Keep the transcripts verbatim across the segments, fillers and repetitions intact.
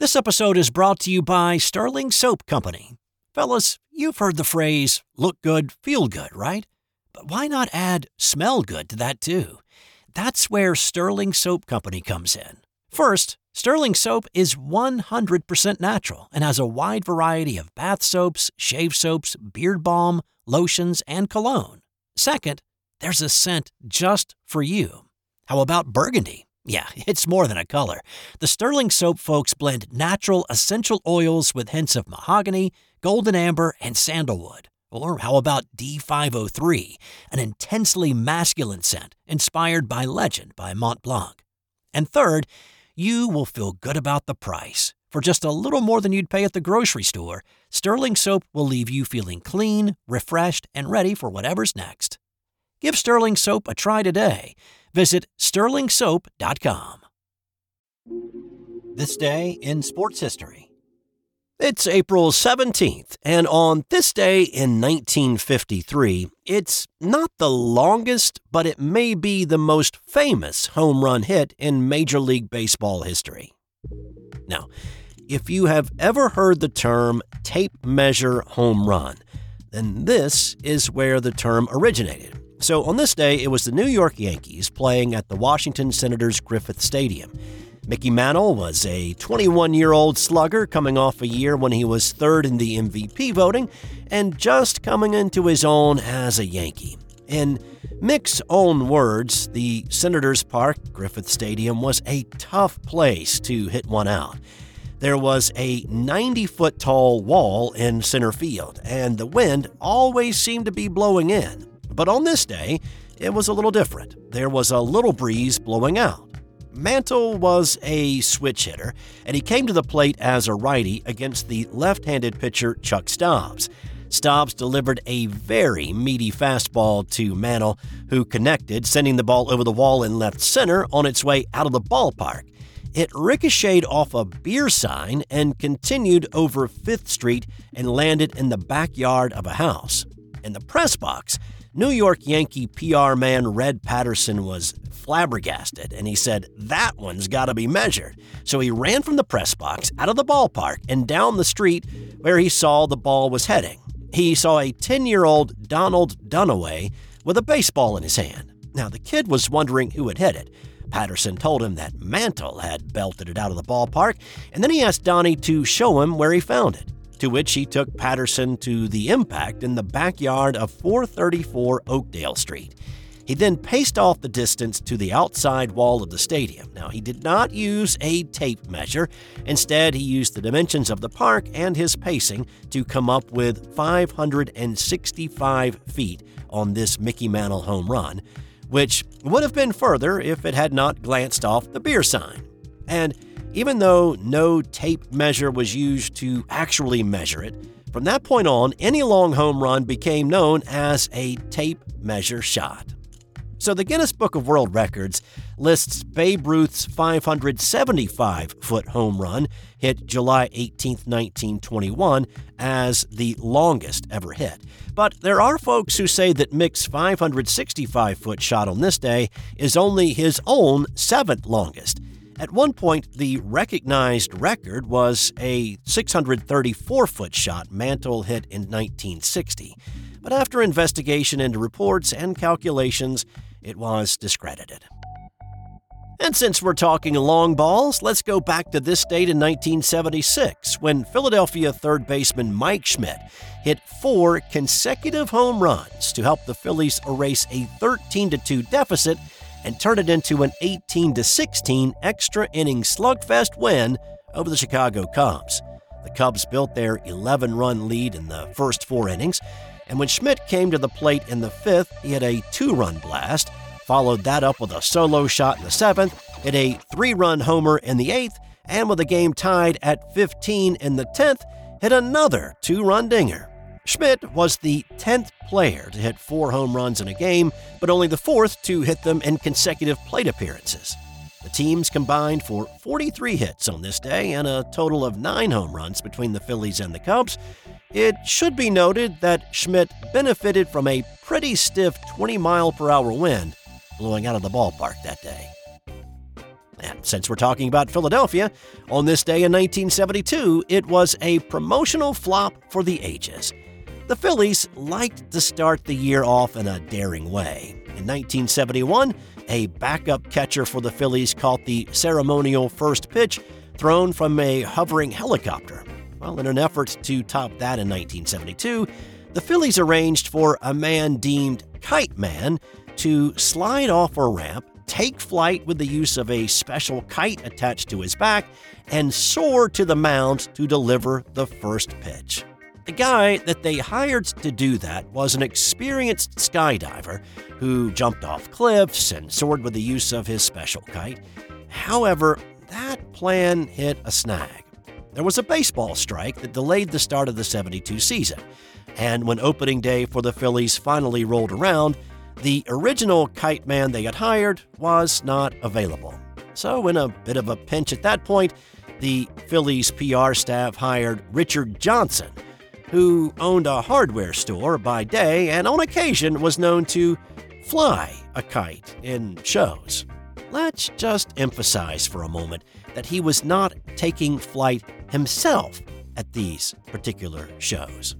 This episode is brought to you by Sterling Soap Company. Fellas, you've heard the phrase, look good, feel good, right? But why not add smell good to that too? That's where Sterling Soap Company comes in. First, Sterling Soap is one hundred percent natural and has a wide variety of bath soaps, shave soaps, beard balm, lotions, and cologne. Second, there's a scent just for you. How about burgundy? Yeah, it's more than a color. The Sterling Soap folks blend natural essential oils with hints of mahogany, golden amber, and sandalwood. Or how about D five oh three, an intensely masculine scent inspired by Legend by Mont Blanc. And third, you will feel good about the price. For just a little more than you'd pay at the grocery store, Sterling Soap will leave you feeling clean, refreshed, and ready for whatever's next. Give Sterling Soap a try today. Visit sterling soap dot com. This day in sports history. It's April seventeenth, and on this day in nineteen fifty-three, it's not the longest, but it may be the most famous home run hit in Major League Baseball history. Now, if you have ever heard the term tape measure home run, then this is where the term originated. So on this day, it was the New York Yankees playing at the Washington Senators Griffith Stadium. Mickey Mantle was a twenty-one-year-old slugger coming off a year when he was third in the M V P voting and just coming into his own as a Yankee. In Mick's own words, the Senators Park, Griffith Stadium, was a tough place to hit one out. There was a ninety-foot-tall wall in center field, and the wind always seemed to be blowing in. But on this day, it was a little different. There was a little breeze blowing out. Mantle was a switch hitter, and he came to the plate as a righty against the left-handed pitcher Chuck Stobbs. Stobbs delivered a very meaty fastball to Mantle, who connected, sending the ball over the wall in left center on its way out of the ballpark. It ricocheted off a beer sign and continued over Fifth Street and landed in the backyard of a house. In the press box, New York Yankee P R man Red Patterson was flabbergasted, and he said, "That one's got to be measured." So he ran from the press box, out of the ballpark, and down the street where he saw the ball was heading. He saw a ten-year-old Donald Dunaway with a baseball in his hand. Now, the kid was wondering who had hit it. Patterson told him that Mantle had belted it out of the ballpark, and then he asked Donnie to show him where he found it, to which he took Patterson to the impact in the backyard of four thirty-four Oakdale Street. He then paced off the distance to the outside wall of the stadium. Now, he did not use a tape measure. Instead, he used the dimensions of the park and his pacing to come up with five hundred sixty-five feet on this Mickey Mantle home run, which would have been further if it had not glanced off the beer sign. And even though no tape measure was used to actually measure it, from that point on, any long home run became known as a tape measure shot. So the Guinness Book of World Records lists Babe Ruth's five hundred seventy-five foot home run hit July eighteenth, nineteen twenty-one as the longest ever hit. But there are folks who say that Mick's five hundred sixty-five foot shot on this day is only his own seventh longest. At one point, the recognized record was a six hundred thirty-four foot shot Mantle hit in nineteen sixty. But after investigation into reports and calculations, it was discredited. And since we're talking long balls, let's go back to this date in nineteen seventy-six, when Philadelphia third baseman Mike Schmidt hit four consecutive home runs to help the Phillies erase a thirteen to two deficit and turn it into an eighteen to sixteen extra-inning slugfest win over the Chicago Cubs. The Cubs built their eleven-run lead in the first four innings, and when Schmidt came to the plate in the fifth, he had a two-run blast, followed that up with a solo shot in the seventh, hit a three-run homer in the eighth, and with the game tied at fifteen in the tenth, hit another two-run dinger. Schmidt was the tenth player to hit four home runs in a game, but only the fourth to hit them in consecutive plate appearances. The teams combined for forty-three hits on this day and a total of nine home runs between the Phillies and the Cubs. It should be noted that Schmidt benefited from a pretty stiff twenty mile per hour wind blowing out of the ballpark that day. And since we're talking about Philadelphia, on this day in nineteen seventy-two, it was a promotional flop for the ages. The Phillies liked to start the year off in a daring way. In nineteen seventy-one, a backup catcher for the Phillies caught the ceremonial first pitch thrown from a hovering helicopter. Well, in an effort to top that in nineteen seventy-two, the Phillies arranged for a man deemed Kite Man to slide off a ramp, take flight with the use of a special kite attached to his back, and soar to the mound to deliver the first pitch. The guy that they hired to do that was an experienced skydiver who jumped off cliffs and soared with the use of his special kite. However, that plan hit a snag. There was a baseball strike that delayed the start of the seventy-two season, and when opening day for the Phillies finally rolled around, the original kite man they had hired was not available. So, in a bit of a pinch at that point, the Phillies P R staff hired Richard Johnson, who owned a hardware store by day and on occasion was known to fly a kite in shows. Let's just emphasize for a moment that he was not taking flight himself at these particular shows.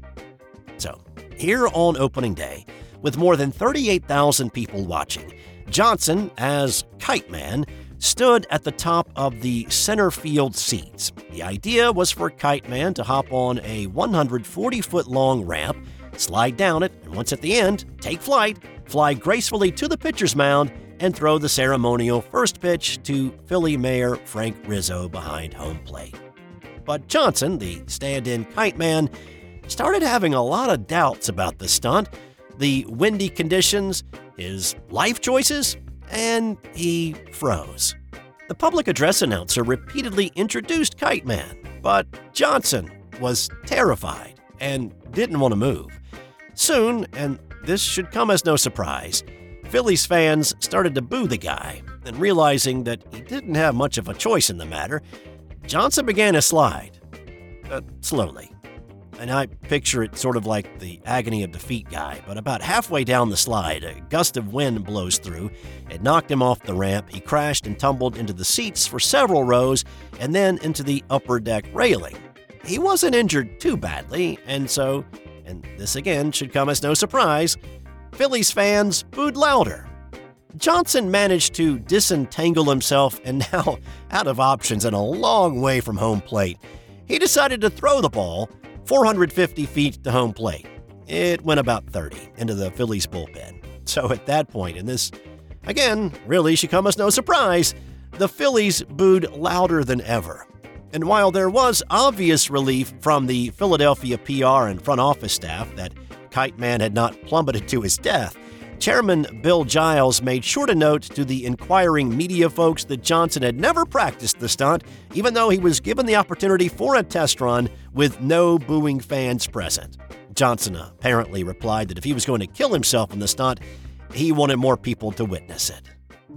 So, here on opening day, with more than thirty-eight thousand people watching, Johnson, as Kite Man, stood at the top of the center field seats. The idea was for Kite Man to hop on a one hundred forty foot long ramp, slide down it, and once at the end, take flight, fly gracefully to the pitcher's mound, and throw the ceremonial first pitch to Philly Mayor Frank Rizzo behind home plate. But Johnson, the stand-in Kite Man, started having a lot of doubts about the stunt, the windy conditions, his life choices, and he froze. The public address announcer repeatedly introduced Kite Man, but Johnson was terrified and didn't want to move. Soon, and this should come as no surprise, Phillies fans started to boo the guy, and realizing that he didn't have much of a choice in the matter, Johnson began to slide, uh, slowly. And I picture it sort of like the agony of defeat guy, but about halfway down the slide, a gust of wind blows through. It knocked him off the ramp. He crashed and tumbled into the seats for several rows and then into the upper deck railing. He wasn't injured too badly, and so, and this again should come as no surprise, Phillies fans booed louder. Johnson managed to disentangle himself and now out of options and a long way from home plate. He decided to throw the ball four hundred fifty feet to home plate. It went about thirty into the Phillies bullpen. So at that point, and this, again, really should come as no surprise, the Phillies booed louder than ever. And while there was obvious relief from the Philadelphia P R and front office staff that Kite Man had not plummeted to his death, Chairman Bill Giles made sure to note to the inquiring media folks that Johnson had never practiced the stunt, even though he was given the opportunity for a test run with no booing fans present. Johnson apparently replied that if he was going to kill himself in the stunt, he wanted more people to witness it.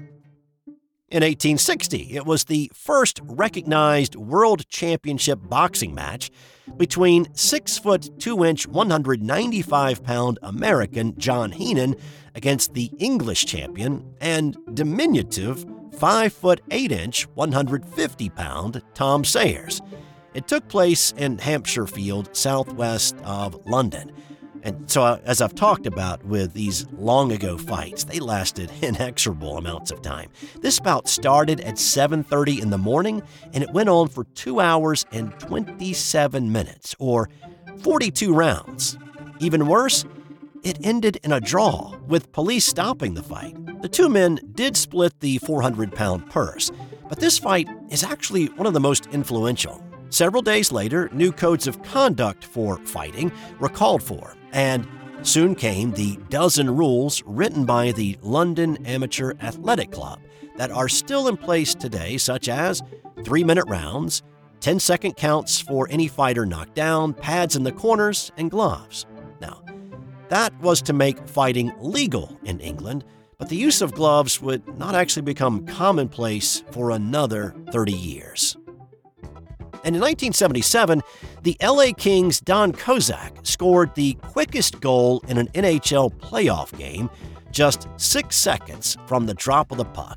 In eighteen sixty, it was the first recognized World Championship boxing match between six foot two inch, one hundred ninety-five pound American John Heenan against the English champion and diminutive five foot eight inch, one hundred fifty pound Tom Sayers. It took place in Hampshire Field, southwest of London. And so, uh, as I've talked about with these long-ago fights, they lasted inexorable amounts of time. This bout started at seven thirty in the morning, and it went on for two hours and twenty-seven minutes, or forty-two rounds. Even worse, it ended in a draw, with police stopping the fight. The two men did split the four hundred pound purse, but this fight is actually one of the most influential. Several days later, new codes of conduct for fighting were called for, and soon came the dozen rules written by the London Amateur Athletic Club that are still in place today, such as three-minute rounds, ten-second counts for any fighter knocked down, pads in the corners, and gloves. Now, that was to make fighting legal in England, but the use of gloves would not actually become commonplace for another thirty years. And in nineteen seventy-seven, the L A Kings' Don Kozak scored the quickest goal in an N H L playoff game, just six seconds from the drop of the puck,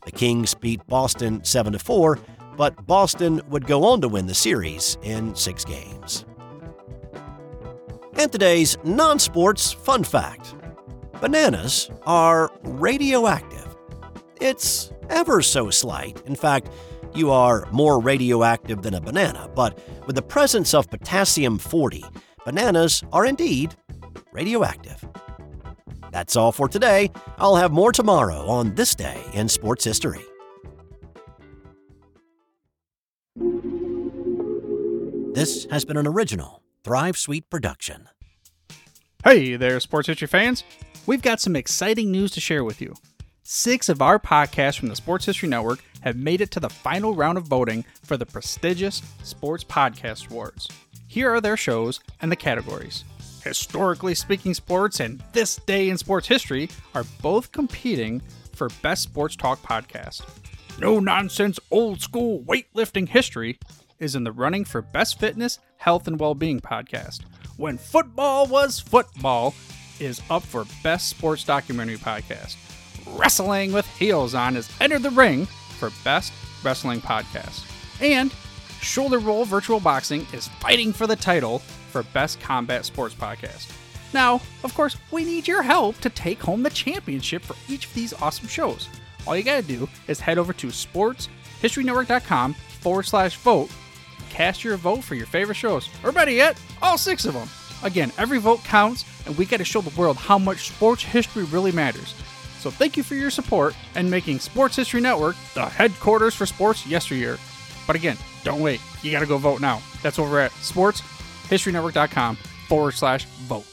The Kings beat Boston seven to four, but Boston would go on to win the series in six games. And today's non-sports fun fact. Bananas are radioactive. It's ever so slight. In fact, you are more radioactive than a banana, but with the presence of potassium forty, bananas are indeed radioactive. That's all for today. I'll have more tomorrow on This Day in Sports History. This has been an original Thrive Suite production. Hey there, sports history fans. We've got some exciting news to share with you. Six of our podcasts from the Sports History Network have made it to the final round of voting for the prestigious Sports Podcast Awards. Here are their shows and the categories. Historically Speaking Sports and This Day in Sports History are both competing for Best Sports Talk Podcast. No Nonsense Old School Weightlifting History is in the running for Best Fitness, Health, and Wellbeing Podcast. When Football Was Football is up for Best Sports Documentary Podcast. Wrestling with Heels On has entered the ring for Best Wrestling Podcast. And Shoulder Roll Virtual Boxing is fighting for the title for Best Combat Sports Podcast. Now, of course, we need your help to take home the championship for each of these awesome shows. All you gotta do is head over to sportshistorynetwork.com forward slash vote and cast your vote for your favorite shows. Or better yet, all six of them. Again, every vote counts, and we gotta show the world how much sports history really matters. So thank you for your support and making Sports History Network the headquarters for sports yesteryear. But again, don't wait. You gotta go vote now. That's over at sportshistorynetwork.com forward slash vote.